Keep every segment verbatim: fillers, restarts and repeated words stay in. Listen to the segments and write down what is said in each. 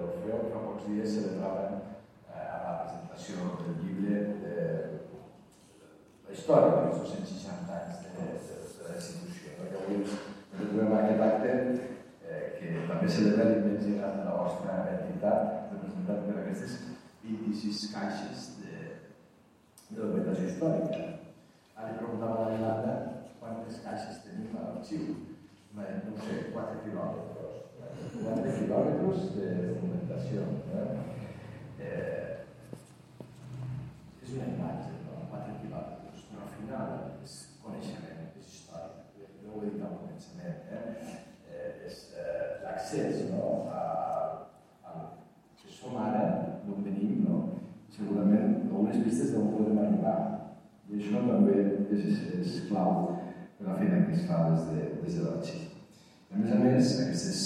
l'Orfeó, que fa pocs dies celebraven a la presentació del llibre de la història dels dos-cents seixanta anys de la institució. Perquè avui ens trobem aquest acte que també celebra l'immensitat de la vostra entitat, representat per aquestes vint-i-sis caixes de documentació històrica. Ara li preguntava a la Yolanda quantes caixes tenim a l'arxiu. No ho sé, quatre quilòmetres. quatre quilòmetres de documentació. És una imatge, quatre quilòmetres, però al final és coneixement, és història. No ho he dit al començament. És l'accés al que som ara, d'on venim, segurament algunes pistes d'on podem arribar. I això també és clau per la feina que es fa des de l'arxiu. A més a més, aquestes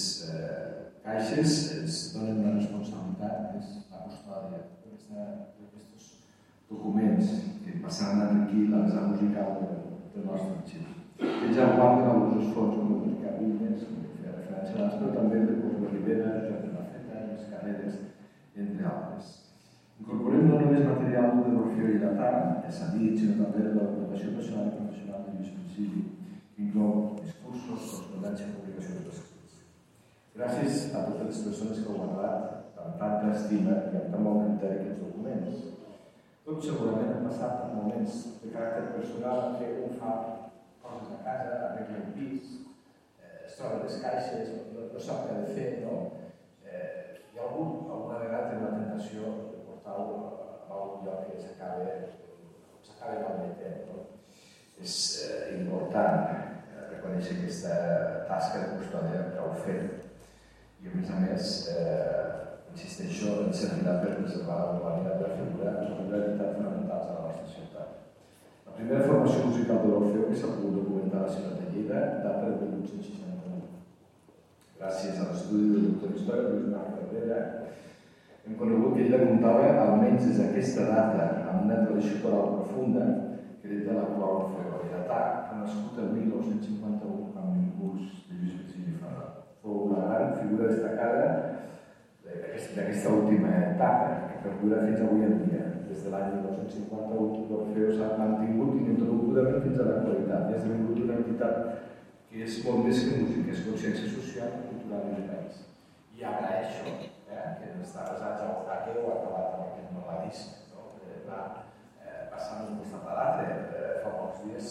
caixes ens donen una responsabilitat, que és la custòdia d'aquests documents que passaran a enriquir la vessant musical del nostre arxiu. Ells ja guarden alguns fons com els cabines, com feia referència abans, però també el Pous de Ribera, Josep de la Feta, les Carreres, entre altres. Incorporem no només material de l'Orfeó i Lletà, ja s'ha dit, sinó també de la documentació personal i professional de Lluís Principi, que inclou discursos, correspondència i publicacions d'escrits. Gràcies a totes les persones que heu guardat amb tanta estima i amb tan bon criteri aquests documents. Tots segurament han passat per moments de caràcter personal en què un fa coses a casa, arregla un pis, es troba les caixes, no sap què ha de fer, no? Hi ha algun, alguna vegada té la tentació de portar-ho a algun lloc que s'acabi malmetent, no? És important reconèixer aquesta tasca de custòdia que heu fet i, a més a més, insisteixo, en servirà per preservar la urbanitat de la figura i la realitat fonamentals de la nostra ciutat. La primera formació musical de l'Orfeó que s'ha pogut documentar a la ciutat de Lleida data del mil vuit-cents seixanta-u. Gràcies a l'estudi del doctor històric Lluís Marc Cabrera, hem conegut que ella comptava, almenys des d'aquesta data, amb una tradició coral profunda que hereta l'actual Orfeó Lletà, que ha nascut el mil nou-cents cinquanta-u amb l'impuls de Lluís Virgili Ferrer. Fou una gran figura destacada d'aquesta última etapa, que perdura fins avui en dia. Des de l'any mil nou-cents cinquanta-u, l'Orfeó s'ha mantingut ininterrompudament fins a l'actualitat i ha esdevingut una entitat que és molt més que música, és consciència social i cultural del país. I agraeixo que està basat ja al que heu acabat amb aquest nomadisme, d'anar passant d'un costat a l'altre. Fa pocs dies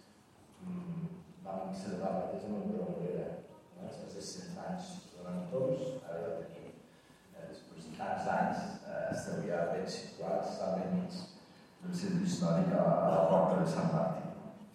vam celebrar el mateix amb el Pere Morera. Després de cent anys durant tots, ara ja tenim. Després de tants anys esteu ja ben situats, al mig del centre històric a la porta de Sant Martí.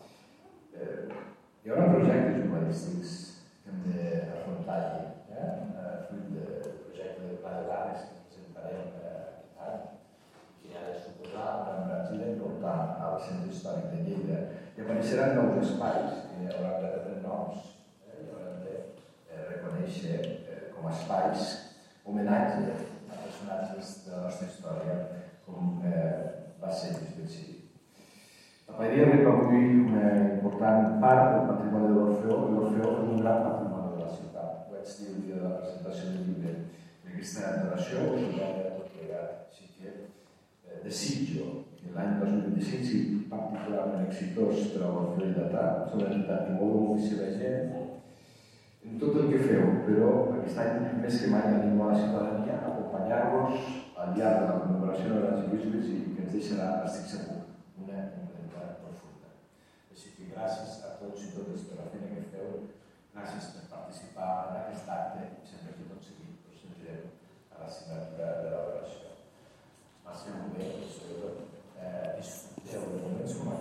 Hi haurà projectes urbanístics que hem d'afrontar allí, fruit del projecte del Pla de Blanes que presentarem aquest any, que ha de suposar una embranzida important al centre històric de Lleida. I apareixeran nous espais que hauran de rebre noms i hauran de reconèixer com a espais homenatge a personatges de la nostra història com va ser Lluís Virgili. La Paeria rep avui una important part del patrimoni de l'Orfeó i l'Orfeó és un gran patrimoni de la ciutat. Ho vaig dir el dia de la presentació del llibre. I aquesta narració us ho deia tot plegat. Així que desitjo que l'any dos mil vint-i-cinc sigui particularment exitós per a l'Orfeó Lletà. És una entitat que mou moltíssima gent en tot el que feu, però aquest any més que mai animo a la ciutadania a acompanyar-vos al llarg de la commemoració de la Lluís Virgili, que ens deixarà, estic segur, una empremta profunda. Així que gràcies a tots i totes per la feina que feu, gràcies per participar en aquest acte, sempre que tot seguit us sentirem a la signatura de l'operació. Va ser un bé, sobretot, disfruteu de moments com